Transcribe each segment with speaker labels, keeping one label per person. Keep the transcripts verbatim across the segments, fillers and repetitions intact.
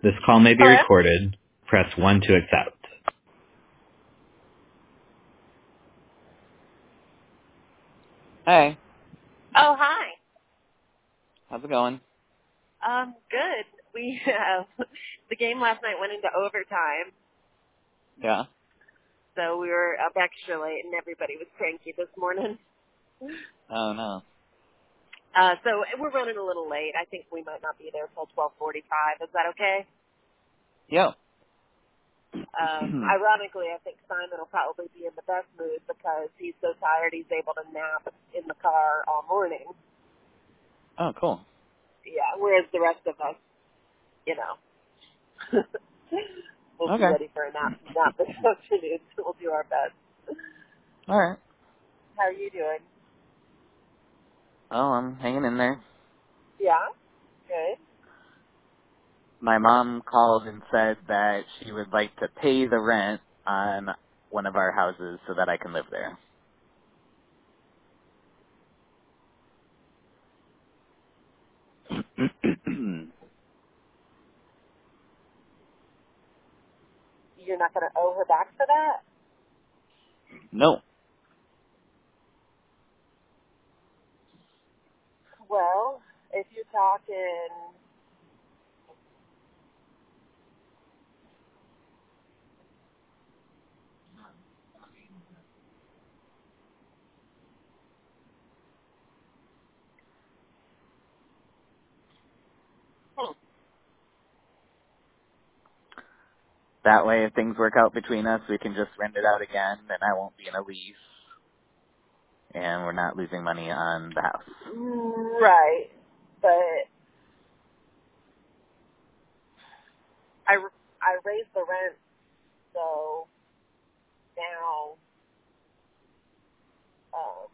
Speaker 1: This call may be
Speaker 2: Hello?
Speaker 1: recorded. Press one to accept.
Speaker 3: Hey,
Speaker 2: Oh, hi.
Speaker 3: how's it going?
Speaker 2: Um, good. We uh, the game last night went into overtime,
Speaker 3: Yeah.
Speaker 2: so we were up extra late, and everybody was cranky this morning.
Speaker 3: Oh no.
Speaker 2: Uh, so we're running a little late. I think we might not be there till twelve forty-five. Is that okay?
Speaker 3: Yo.
Speaker 2: Um, ironically, I think Simon will probably be in the best mood because he's so tired he's able to nap in the car all morning.
Speaker 3: Oh, cool.
Speaker 2: Yeah, whereas the rest of us, you know, we'll be
Speaker 3: Okay.
Speaker 2: ready for a nap, nap this afternoon, so we'll do our best.
Speaker 3: All right.
Speaker 2: How are you doing?
Speaker 3: Oh, I'm hanging in there.
Speaker 2: Yeah? Good.
Speaker 3: My mom called and said that she would like to pay the rent on one of our houses so that I can live there.
Speaker 2: You're not going to owe her back for that?
Speaker 3: No.
Speaker 2: Well, if you're talking, hmm,
Speaker 3: That way, if things work out between us, we can just rent it out again, and I won't be in a lease, and we're not losing money on the house.
Speaker 2: right, but I, I raised the rent, so now, um,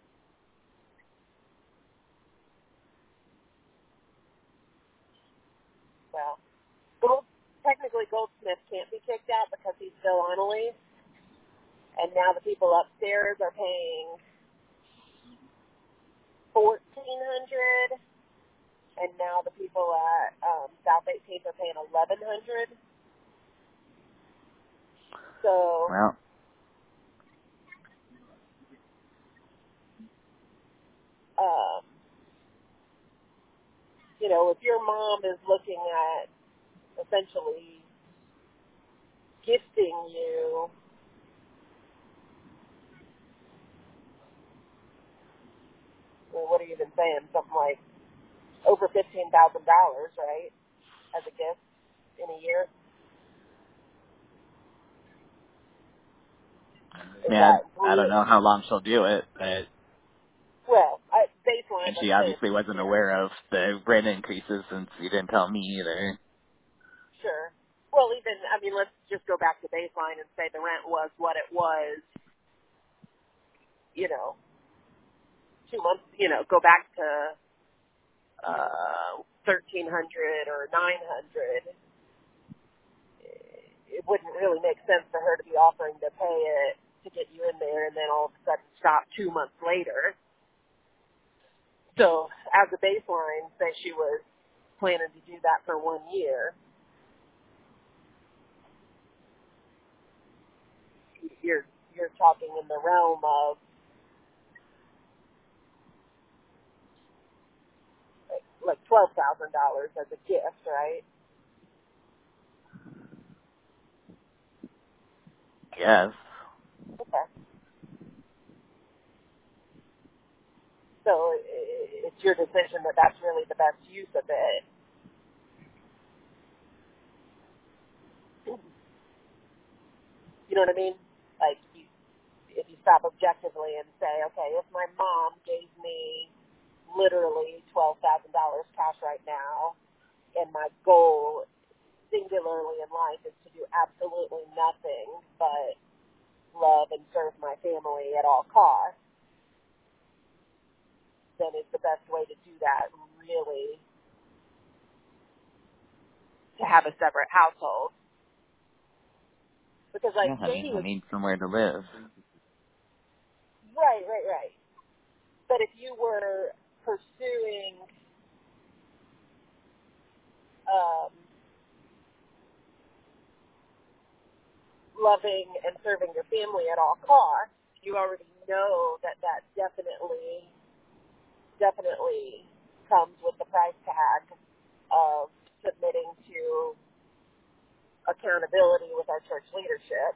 Speaker 2: well, Gold, technically Goldsmith can't be kicked out because he's still on a lease, and now the people upstairs are paying fourteen hundred dollars, and now the people at um, South eighteenth are paying eleven hundred dollars. So,
Speaker 3: Well,
Speaker 2: um, you know, if your mom is looking at essentially gifting you, well, what are you even saying? Something like over fifteen thousand dollars, right, as a gift in a year? Is
Speaker 3: yeah,
Speaker 2: that
Speaker 3: I don't
Speaker 2: really,
Speaker 3: know how long she'll do it, but
Speaker 2: well, I, baseline,
Speaker 3: and she
Speaker 2: let's say it's
Speaker 3: obviously
Speaker 2: a
Speaker 3: wasn't
Speaker 2: year.
Speaker 3: aware of the rent increases since you didn't tell me either.
Speaker 2: Sure. Well, even, I mean, let's just go back to baseline and say the rent was what it was, you know, two months, you know, go back to uh, thirteen hundred or nine hundred. It wouldn't really make sense for her to be offering to pay it to get you in there and then all of a sudden stop two months later. So as a baseline, say she was planning to do that for one year, you're you're talking in the realm of like, like twelve thousand dollars as a gift, right?
Speaker 3: Yes.
Speaker 2: Okay. So i- it's your decision that that's really the best use of it. You know what I mean? Like, you, if you stop objectively and say, okay, if my mom gave me literally twelve thousand dollars cash right now, and my goal singularly in life is to do absolutely nothing but love and serve my family at all costs, then it's the best way to do that, really, to have a separate household. Because, like,
Speaker 3: Yeah, honey,
Speaker 2: Katie
Speaker 3: I
Speaker 2: was,
Speaker 3: need somewhere to live.
Speaker 2: right, right, right. But if you were pursuing, um, loving and serving your family at all costs, you already know that that definitely, definitely comes with the price tag of submitting to accountability with our church leadership.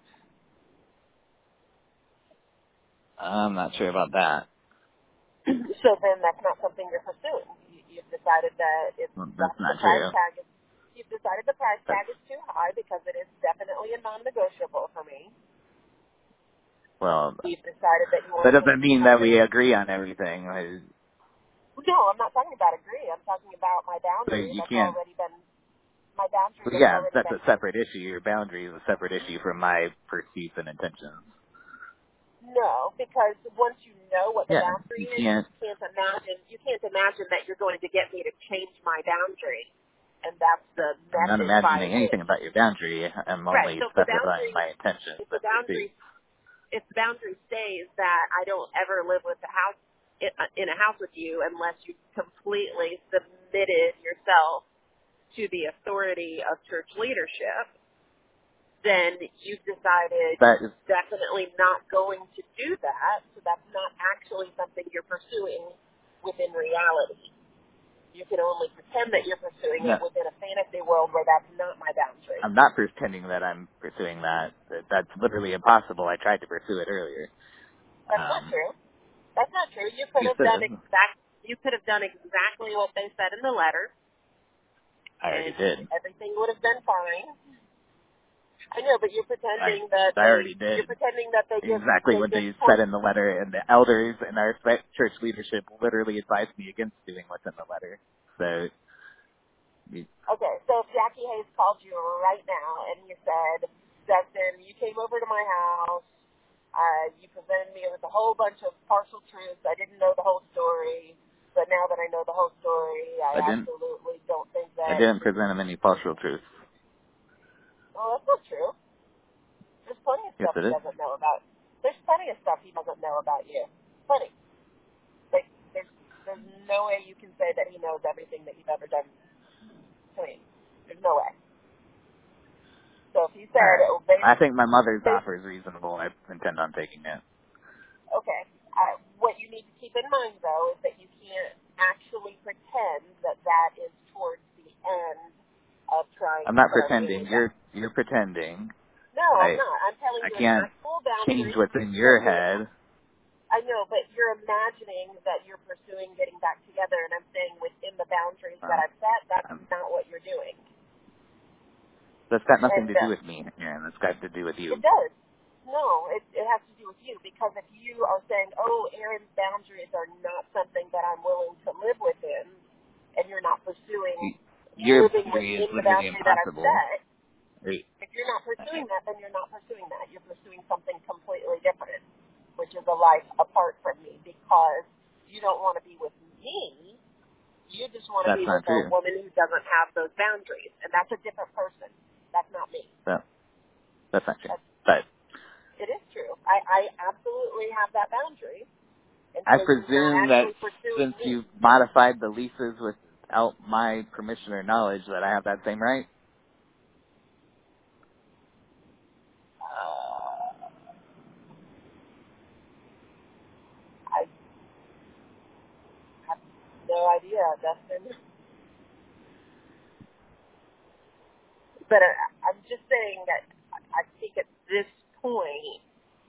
Speaker 3: I'm not sure about that.
Speaker 2: So then that's not something you're pursuing. You, you've decided that it's
Speaker 3: Well,
Speaker 2: the,
Speaker 3: that's
Speaker 2: the
Speaker 3: not
Speaker 2: price
Speaker 3: true.
Speaker 2: tag is, you've decided the price
Speaker 3: That's,
Speaker 2: tag is too high because it is definitely a non-negotiable for me.
Speaker 3: well,
Speaker 2: You've decided that you want
Speaker 3: that
Speaker 2: to make
Speaker 3: doesn't mean that we agree on everything. I-
Speaker 2: No, I'm not talking about agree. I'm talking about my
Speaker 3: So
Speaker 2: boundary
Speaker 3: you
Speaker 2: that's
Speaker 3: can't.
Speaker 2: already been, my boundary
Speaker 3: Well,
Speaker 2: that's
Speaker 3: yeah,
Speaker 2: already
Speaker 3: that's
Speaker 2: been,
Speaker 3: a separate issue. Your boundary is a separate issue from my pursuits and intentions.
Speaker 2: no, because once you know what the
Speaker 3: Yeah,
Speaker 2: boundary
Speaker 3: you
Speaker 2: is,
Speaker 3: can't.
Speaker 2: you can't imagine, you can't imagine that you're going to get me to change my boundary. And that's the
Speaker 3: I'm not
Speaker 2: method by
Speaker 3: imagining anything
Speaker 2: which,
Speaker 3: about your boundary. I'm
Speaker 2: right,
Speaker 3: only
Speaker 2: so if the
Speaker 3: specifying
Speaker 2: boundary,
Speaker 3: my intentions
Speaker 2: if the
Speaker 3: and pursuits.
Speaker 2: boundary, if the boundary stays that I don't ever live with the house, in a house with you unless you completely submitted yourself to the authority of church leadership, then you've decided
Speaker 3: That is
Speaker 2: definitely not going to do that, so that's not actually something you're pursuing within reality. You can only pretend that you're pursuing
Speaker 3: no.
Speaker 2: it within a fantasy world where that's not my boundary.
Speaker 3: I'm not pretending that I'm pursuing that. That- That's literally impossible. I tried to pursue it earlier.
Speaker 2: That's not
Speaker 3: Um,
Speaker 2: true. That's not true. You could
Speaker 3: you
Speaker 2: have done
Speaker 3: said
Speaker 2: exact. You could have done exactly what they said in the letter,
Speaker 3: I already
Speaker 2: and
Speaker 3: did.
Speaker 2: everything would have been fine. I know, but you're
Speaker 3: I
Speaker 2: pretending that
Speaker 3: I
Speaker 2: they.
Speaker 3: already
Speaker 2: You're
Speaker 3: did
Speaker 2: pretending that they just.
Speaker 3: exactly
Speaker 2: They
Speaker 3: what
Speaker 2: just
Speaker 3: they said
Speaker 2: point.
Speaker 3: in the letter, and the elders and our spe- church leadership literally advised me against doing what's in the letter. So, you,
Speaker 2: Okay, so if Jackie Hayes called you right now and you said, Dustin, you came over to my house. Uh, you presented me with a whole bunch of partial truths. I didn't know the whole story, but now that I know the whole story,
Speaker 3: I
Speaker 2: I
Speaker 3: didn't
Speaker 2: absolutely don't think
Speaker 3: I
Speaker 2: that.
Speaker 3: didn't present him any partial truth.
Speaker 2: Oh, that's not true. There's plenty of
Speaker 3: Yes,
Speaker 2: stuff
Speaker 3: it
Speaker 2: he
Speaker 3: is.
Speaker 2: doesn't know about. There's plenty of stuff he doesn't know about you. Plenty. Like there's there's no way you can say that he knows everything that you've ever done to me. There's no way. So if he
Speaker 3: All
Speaker 2: said,
Speaker 3: right.
Speaker 2: oh, based,
Speaker 3: I think my mother's
Speaker 2: based
Speaker 3: offer is reasonable. I intend on taking it.
Speaker 2: okay. Uh, what you need to keep in mind, though, is that you can't actually pretend that that is towards the end of trying
Speaker 3: I'm
Speaker 2: to
Speaker 3: not
Speaker 2: put our
Speaker 3: pretending.
Speaker 2: family back.
Speaker 3: You're you're pretending.
Speaker 2: No, I'm
Speaker 3: I
Speaker 2: not. I'm telling
Speaker 3: I
Speaker 2: you an
Speaker 3: can't
Speaker 2: actual
Speaker 3: change
Speaker 2: boundary
Speaker 3: what's in
Speaker 2: that
Speaker 3: your
Speaker 2: you're,
Speaker 3: head.
Speaker 2: I know, but you're imagining that you're pursuing getting back together, and I'm saying within the boundaries that
Speaker 3: Well,
Speaker 2: I've set, that's
Speaker 3: um,
Speaker 2: not what you're doing.
Speaker 3: that's got nothing
Speaker 2: And
Speaker 3: to do
Speaker 2: uh,
Speaker 3: with me, Aaron. That's got to do with
Speaker 2: it
Speaker 3: you.
Speaker 2: does. No, it, it has to do with you, because if you are saying, oh, Aaron's boundaries are not something that I'm willing to live within, and you're not pursuing
Speaker 3: Y- Your
Speaker 2: living
Speaker 3: boundary is
Speaker 2: within the
Speaker 3: literally
Speaker 2: boundary that I've
Speaker 3: impossible.
Speaker 2: set,
Speaker 3: Right.
Speaker 2: if you're not pursuing that, then you're not pursuing that. You're pursuing something completely different, which is a life apart from me, because you don't want to be with me. You just want to
Speaker 3: That's
Speaker 2: be
Speaker 3: not
Speaker 2: with a
Speaker 3: true.
Speaker 2: woman who doesn't have those boundaries, and that's a different person. That's not me.
Speaker 3: That, that's not true.
Speaker 2: That's,
Speaker 3: But
Speaker 2: it is true. I, I absolutely have that boundary, and
Speaker 3: I
Speaker 2: so you're not
Speaker 3: presume that
Speaker 2: actually pursuing
Speaker 3: since
Speaker 2: me.
Speaker 3: you modified the leases without my permission or knowledge, that I have that same right.
Speaker 2: Uh, I have no idea, Dustin. But uh, I'm just saying that I think at this point,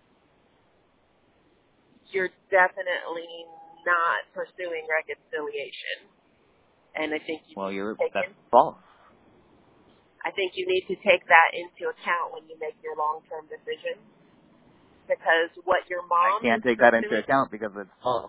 Speaker 2: you're definitely not pursuing reconciliation. And I think you
Speaker 3: Well,
Speaker 2: need to
Speaker 3: you're
Speaker 2: take
Speaker 3: that's
Speaker 2: in,
Speaker 3: false.
Speaker 2: I think you need to take that into account when you make your long-term decision. Because what your
Speaker 3: I
Speaker 2: mom is
Speaker 3: can't take that into
Speaker 2: pursuing,
Speaker 3: account because it's false.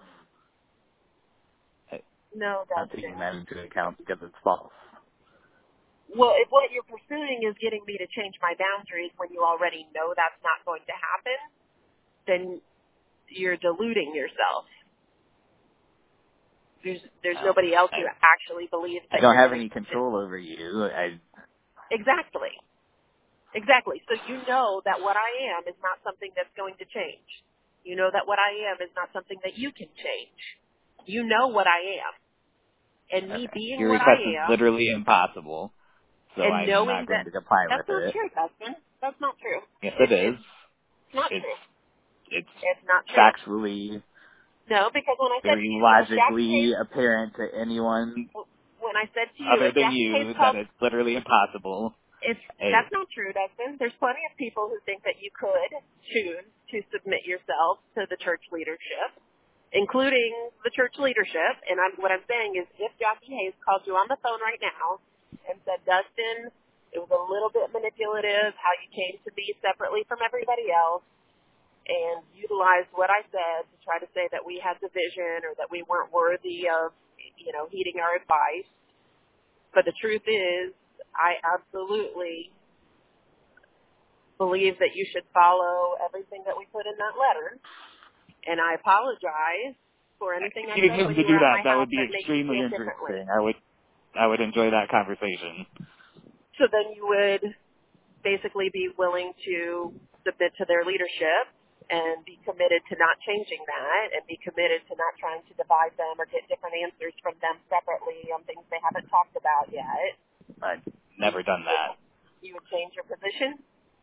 Speaker 2: no,
Speaker 3: I'm taking
Speaker 2: Dustin.
Speaker 3: that into account because it's false.
Speaker 2: Well, if what you're pursuing is getting me to change my boundaries when you already know that's not going to happen, then you're deluding yourself. There's there's
Speaker 3: Well,
Speaker 2: nobody else who
Speaker 3: I
Speaker 2: actually believes
Speaker 3: I
Speaker 2: that
Speaker 3: don't
Speaker 2: you're
Speaker 3: have
Speaker 2: going to
Speaker 3: any control over you. I
Speaker 2: exactly exactly. So you know that what I am is not something that's going to change. You know that what I am is not something that you can change. You know what I am, and me
Speaker 3: okay.
Speaker 2: being
Speaker 3: Your
Speaker 2: what
Speaker 3: request is
Speaker 2: I am.
Speaker 3: literally impossible. so
Speaker 2: and
Speaker 3: I'm
Speaker 2: knowing
Speaker 3: not going
Speaker 2: that
Speaker 3: to comply
Speaker 2: that's
Speaker 3: with
Speaker 2: not
Speaker 3: it.
Speaker 2: true, Dustin. That's not true.
Speaker 3: Yes,
Speaker 2: It,
Speaker 3: it is.
Speaker 2: it's not
Speaker 3: It's
Speaker 2: true.
Speaker 3: it's
Speaker 2: It's not true.
Speaker 3: factually,
Speaker 2: No, because when I said to
Speaker 3: very
Speaker 2: you, if Jackie
Speaker 3: logically
Speaker 2: Hayes,
Speaker 3: apparent to anyone
Speaker 2: when I said to you,
Speaker 3: other
Speaker 2: if
Speaker 3: than
Speaker 2: Jackie Hayes
Speaker 3: you that
Speaker 2: called,
Speaker 3: it's literally impossible.
Speaker 2: it's
Speaker 3: Hey,
Speaker 2: that's not true, Dustin. There's plenty of people who think that you could choose to submit yourself to the church leadership, including the church leadership. And I'm, what I'm saying is, if Jackie Hayes called you on the phone right now and said, Dustin, it was a little bit manipulative how you came to be separately from everybody else, and utilized what I said to try to say that we had division or that we weren't worthy of, you know, heeding our advice. But the truth is, I absolutely believe that you should follow everything that we put in that letter. And I apologize for anything I
Speaker 3: if you
Speaker 2: said
Speaker 3: came
Speaker 2: when
Speaker 3: to
Speaker 2: you were
Speaker 3: do
Speaker 2: at
Speaker 3: that,
Speaker 2: my
Speaker 3: that
Speaker 2: house
Speaker 3: would be
Speaker 2: that made you
Speaker 3: extremely
Speaker 2: feel differently.
Speaker 3: interesting. I would I would enjoy that conversation.
Speaker 2: So then you would basically be willing to submit to their leadership and be committed to not changing that and be committed to not trying to divide them or get different answers from them separately on things they haven't talked about yet.
Speaker 3: I've
Speaker 2: You,
Speaker 3: never done
Speaker 2: you, would,
Speaker 3: that.
Speaker 2: you would change your position?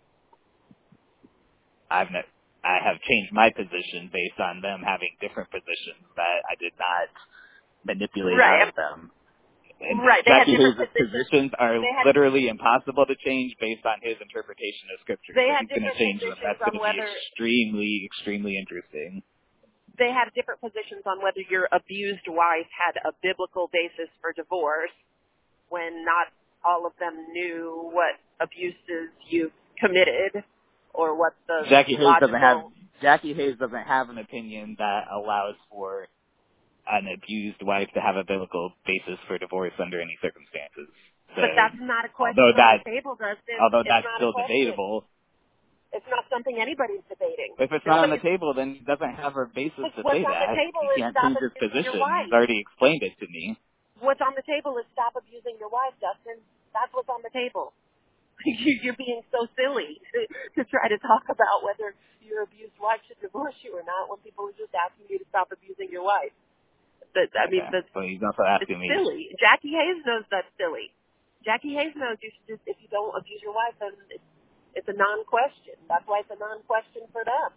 Speaker 3: I've ne- I have changed my position based on them having different positions that I did not manipulate out
Speaker 2: Right.
Speaker 3: of them. And
Speaker 2: Right. They had
Speaker 3: Jackie
Speaker 2: different
Speaker 3: Hayes'
Speaker 2: positions.
Speaker 3: positions are
Speaker 2: They had
Speaker 3: literally impossible to change based on his interpretation of Scripture.
Speaker 2: they
Speaker 3: So if
Speaker 2: had
Speaker 3: he's going to
Speaker 2: different
Speaker 3: change them,
Speaker 2: positions
Speaker 3: that's going
Speaker 2: on
Speaker 3: to be
Speaker 2: whether
Speaker 3: extremely, extremely interesting.
Speaker 2: they had different positions on whether your abused wife had a biblical basis for divorce when not all of them knew what abuses you committed or what the
Speaker 3: Jackie Hayes doesn't have
Speaker 2: logical.
Speaker 3: Jackie Hayes doesn't have an opinion that allows for an abused wife to have a biblical basis for divorce under any circumstances. So,
Speaker 2: But that's not a
Speaker 3: although
Speaker 2: question on the
Speaker 3: that
Speaker 2: table, Dustin.
Speaker 3: although
Speaker 2: It's
Speaker 3: that's
Speaker 2: not a
Speaker 3: still
Speaker 2: question.
Speaker 3: debatable,
Speaker 2: It's not something anybody's debating.
Speaker 3: if it's not on the
Speaker 2: Nobody's.
Speaker 3: table, then he doesn't have a basis to
Speaker 2: What's
Speaker 3: say
Speaker 2: on the
Speaker 3: that.
Speaker 2: table
Speaker 3: He
Speaker 2: is
Speaker 3: can't
Speaker 2: stop
Speaker 3: change his
Speaker 2: abusing your
Speaker 3: position. He's
Speaker 2: wife.
Speaker 3: already explained it to me.
Speaker 2: What's on the table is stop abusing your wife, Dustin. That's what's on the table. You're being so silly to, to try to talk about whether your abused wife should divorce you or not when people are just asking you to stop abusing your wife. But, I mean,
Speaker 3: Okay.
Speaker 2: that's,
Speaker 3: But he's also
Speaker 2: it's
Speaker 3: asking me,
Speaker 2: silly. Jackie Hayes knows that's silly. Jackie Hayes knows you should just, if you don't abuse your wife, then it's, it's a non-question. That's why it's a non-question for them.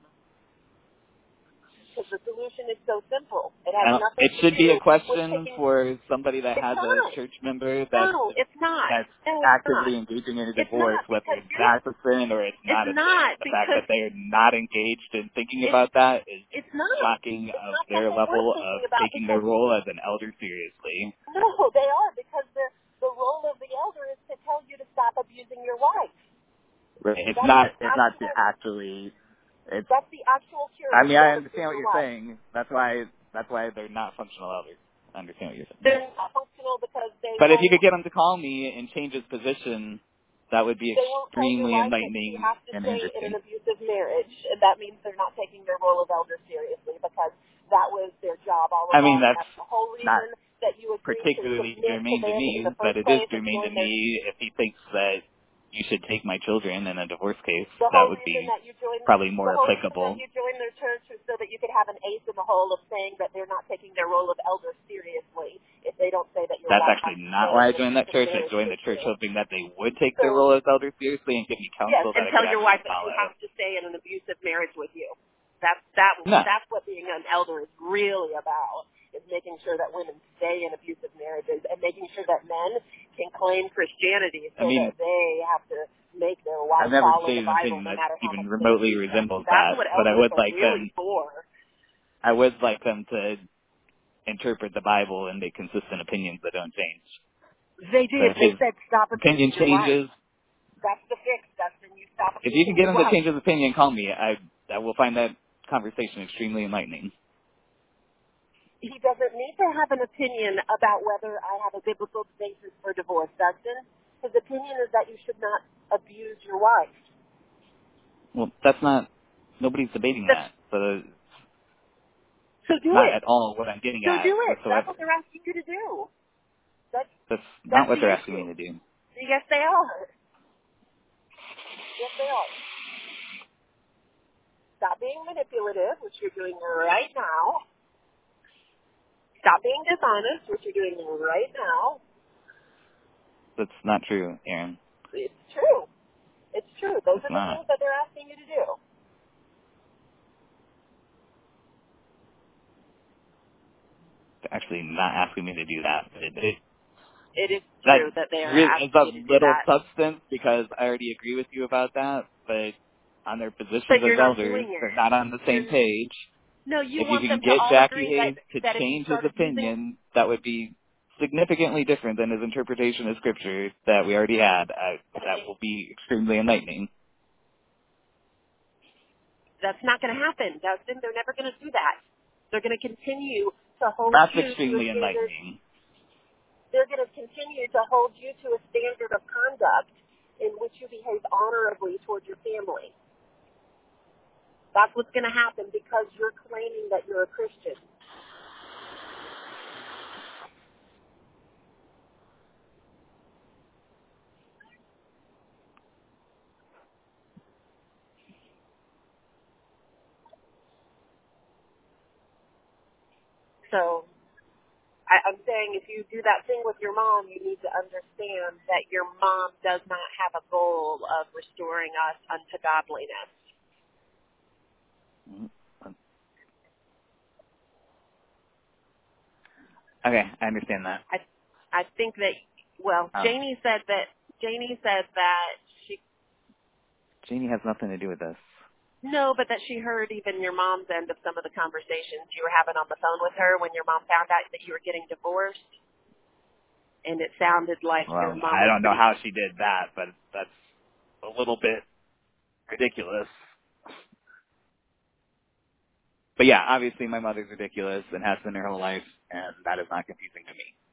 Speaker 2: Because the solution is so simple. It has
Speaker 3: I don't,
Speaker 2: nothing
Speaker 3: it
Speaker 2: to
Speaker 3: should be
Speaker 2: do
Speaker 3: a
Speaker 2: with
Speaker 3: question
Speaker 2: taking.
Speaker 3: for somebody that
Speaker 2: It's
Speaker 3: has a
Speaker 2: not.
Speaker 3: church member that's
Speaker 2: No, it's not.
Speaker 3: that's
Speaker 2: No, it's not.
Speaker 3: actively engaging in a
Speaker 2: It's
Speaker 3: divorce,
Speaker 2: not
Speaker 3: whether
Speaker 2: because you're.
Speaker 3: that's a sin or it's
Speaker 2: It's
Speaker 3: not a sin.
Speaker 2: not
Speaker 3: The fact
Speaker 2: because
Speaker 3: that they are not engaged in thinking
Speaker 2: it's.
Speaker 3: about that is
Speaker 2: It's not.
Speaker 3: shocking
Speaker 2: It's
Speaker 3: of
Speaker 2: not
Speaker 3: their
Speaker 2: something worth
Speaker 3: level of
Speaker 2: thinking about
Speaker 3: taking their
Speaker 2: because
Speaker 3: role as an elder seriously.
Speaker 2: no, they are because the the role of the elder is to tell you to stop abusing your wife.
Speaker 3: Right. It's
Speaker 2: That's
Speaker 3: not
Speaker 2: the
Speaker 3: it's not to
Speaker 2: actual.
Speaker 3: actually it's
Speaker 2: That's the actual cure.
Speaker 3: I
Speaker 2: Is
Speaker 3: mean I
Speaker 2: don't abuse
Speaker 3: understand what
Speaker 2: your
Speaker 3: you're
Speaker 2: wife.
Speaker 3: saying. That's why that's why they're not functional elders. I understand what you're saying.
Speaker 2: They're not functional because they
Speaker 3: But if you
Speaker 2: won't.
Speaker 3: could get him to call me and change his position, that would be
Speaker 2: They won't tell your
Speaker 3: extremely
Speaker 2: wife that you
Speaker 3: enlightening
Speaker 2: have to
Speaker 3: and
Speaker 2: stay in an
Speaker 3: interesting.
Speaker 2: abusive marriage, and that means they're not taking their role of elder seriously because that was their job all
Speaker 3: I mean,
Speaker 2: along, and
Speaker 3: that's
Speaker 2: that's the whole
Speaker 3: not
Speaker 2: reason that you agreed to
Speaker 3: particularly
Speaker 2: submit to
Speaker 3: germane to
Speaker 2: them in
Speaker 3: me,
Speaker 2: the
Speaker 3: but
Speaker 2: first
Speaker 3: it is
Speaker 2: place and
Speaker 3: germane to
Speaker 2: join their.
Speaker 3: me if he thinks that you should take my children in a divorce case.
Speaker 2: The
Speaker 3: That
Speaker 2: whole
Speaker 3: would
Speaker 2: reason
Speaker 3: be
Speaker 2: that you joined,
Speaker 3: probably
Speaker 2: the
Speaker 3: more
Speaker 2: whole reason that
Speaker 3: applicable.
Speaker 2: you joined their church was so that you could have an ace in the hole of saying that they're not taking their role of elder seriously if they don't say that your
Speaker 3: That's
Speaker 2: wife has
Speaker 3: actually
Speaker 2: to
Speaker 3: not
Speaker 2: stay
Speaker 3: why
Speaker 2: in
Speaker 3: I
Speaker 2: an
Speaker 3: joined that
Speaker 2: abusive
Speaker 3: church. I
Speaker 2: marriage
Speaker 3: joined
Speaker 2: with
Speaker 3: the church
Speaker 2: you.
Speaker 3: hoping that they would take their
Speaker 2: So
Speaker 3: role as elders seriously and give me
Speaker 2: yes,
Speaker 3: counsel that
Speaker 2: and
Speaker 3: I
Speaker 2: tell
Speaker 3: could
Speaker 2: your
Speaker 3: actually
Speaker 2: wife that she
Speaker 3: follow.
Speaker 2: has to stay in an abusive marriage with you. That's that.
Speaker 3: No.
Speaker 2: That's what being an elder is really about. Is making sure that women stay in abusive marriages and making sure that men can claim Christianity
Speaker 3: I
Speaker 2: so
Speaker 3: mean,
Speaker 2: that they have to make their
Speaker 3: I've
Speaker 2: wife
Speaker 3: never
Speaker 2: follow the
Speaker 3: stated an
Speaker 2: Bible
Speaker 3: opinion
Speaker 2: no
Speaker 3: that
Speaker 2: matter how
Speaker 3: even
Speaker 2: much they
Speaker 3: remotely
Speaker 2: abuse them.
Speaker 3: resembles
Speaker 2: That's
Speaker 3: that,
Speaker 2: what
Speaker 3: but I
Speaker 2: elders
Speaker 3: would
Speaker 2: are
Speaker 3: like
Speaker 2: really
Speaker 3: them,
Speaker 2: for.
Speaker 3: I would like them to interpret the Bible and make consistent opinions that don't change.
Speaker 2: They
Speaker 3: So
Speaker 2: did.
Speaker 3: if
Speaker 2: They
Speaker 3: his
Speaker 2: said stop
Speaker 3: opinion
Speaker 2: abusing your wife.
Speaker 3: changes,
Speaker 2: That's the fix, Dustin. You stop
Speaker 3: if you can
Speaker 2: abusing
Speaker 3: get
Speaker 2: your
Speaker 3: him to
Speaker 2: wife.
Speaker 3: change his opinion, call me. I I will find that conversation extremely enlightening.
Speaker 2: He doesn't need to have an opinion about whether I have a biblical basis for divorce, Dustin. His opinion is that you should not abuse your wife.
Speaker 3: Well, that's not, nobody's debating
Speaker 2: That's,
Speaker 3: that. So
Speaker 2: so do
Speaker 3: not
Speaker 2: it.
Speaker 3: at all what I'm getting
Speaker 2: So
Speaker 3: at
Speaker 2: do it. That's what
Speaker 3: whatsoever.
Speaker 2: they're asking you to do. That's
Speaker 3: That's not
Speaker 2: that's
Speaker 3: what
Speaker 2: the
Speaker 3: they're asking
Speaker 2: issue.
Speaker 3: me to do.
Speaker 2: Yes, they are. Yes, they are. Stop being manipulative, which you're doing right now. Stop being dishonest, which you're doing right now.
Speaker 3: That's not true, Aaron.
Speaker 2: It's true. It's true. Those
Speaker 3: It's
Speaker 2: are the
Speaker 3: not.
Speaker 2: things that they're asking you to do.
Speaker 3: They're actually not asking me to do that. It, it,
Speaker 2: It is
Speaker 3: that
Speaker 2: true that they are
Speaker 3: really is
Speaker 2: asking
Speaker 3: of
Speaker 2: you to do
Speaker 3: little
Speaker 2: that.
Speaker 3: substance because I already agree with you about that, but on their positions
Speaker 2: But
Speaker 3: as
Speaker 2: you're not
Speaker 3: elders,
Speaker 2: doing
Speaker 3: they're
Speaker 2: it.
Speaker 3: not on the same
Speaker 2: You're,
Speaker 3: page.
Speaker 2: no, you
Speaker 3: If you
Speaker 2: want
Speaker 3: can
Speaker 2: them to
Speaker 3: get
Speaker 2: all
Speaker 3: Jackie
Speaker 2: agree that,
Speaker 3: Hayes to
Speaker 2: that if you
Speaker 3: change his
Speaker 2: started using,
Speaker 3: opinion, that would be significantly different than his interpretation of Scripture that we already had. I, that will be extremely enlightening.
Speaker 2: that's not going to happen, Dustin. They're never going to do that. They're going to continue to hold
Speaker 3: That's
Speaker 2: you to a
Speaker 3: extremely
Speaker 2: standard.
Speaker 3: enlightening.
Speaker 2: They're going to continue to hold you to a standard of conduct in which you behave honorably toward your family. That's what's going to happen because you're claiming that you're a Christian. So I, I'm saying if you do that thing with your mom, you need to understand that your mom does not have a goal of restoring us unto godliness.
Speaker 3: Okay, I understand that.
Speaker 2: I I think that well,
Speaker 3: Um,
Speaker 2: Janie said that Janie said that she
Speaker 3: Janie has nothing to do with this.
Speaker 2: no, but that she heard even your mom's end of some of the conversations you were having on the phone with her when your mom found out that you were getting divorced, and it sounded like your
Speaker 3: Well,
Speaker 2: mom
Speaker 3: I
Speaker 2: was
Speaker 3: don't know
Speaker 2: pretty.
Speaker 3: how she did that, but that's a little bit ridiculous. But yeah, obviously my mother's ridiculous and has been her whole life, and that is not confusing to me.